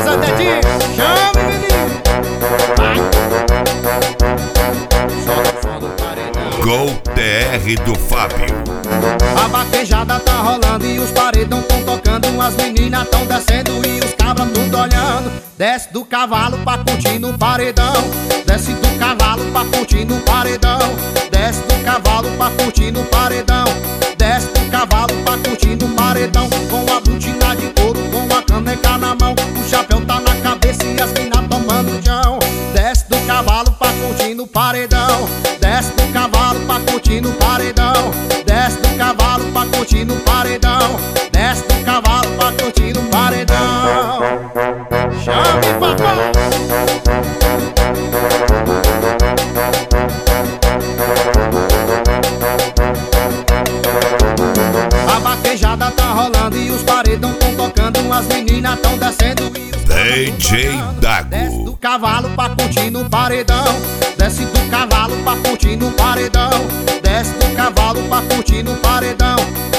Bora, Dedinho, chame, menino. Vai. Solta o som do paredão. Gol TR do Fábio. A vaquejada tá rolando e os paredão tão tocando. As meninas tão descendo e os cabras tudo olhando. Desce do cavalo pra curtir no paredão. Desce do cavalo pra curtir no paredão. Desce do cavalo pra curtir no paredão. Desce do cavalo pra curtir no paredão. Com a botina de couro, com a caneca na mão. O chapéu tá na cabeça e as minas tomando chão. Desce do cavalo pra curtir no paredão. Desce do cavalo pra curtir no paredão. Desce do cavalo pra curtir no paredão. Desce do cavalo pra curtir no paredão. Chame, papai! A vaquejada tá rolando e os paredão tão tocando. As meninas tão descendo e os DJ Dago. Desce do cavalo pra curtir no paredão. Desce do cavalo pra curtir no paredão. Desce do cavalo pra curtir no paredão.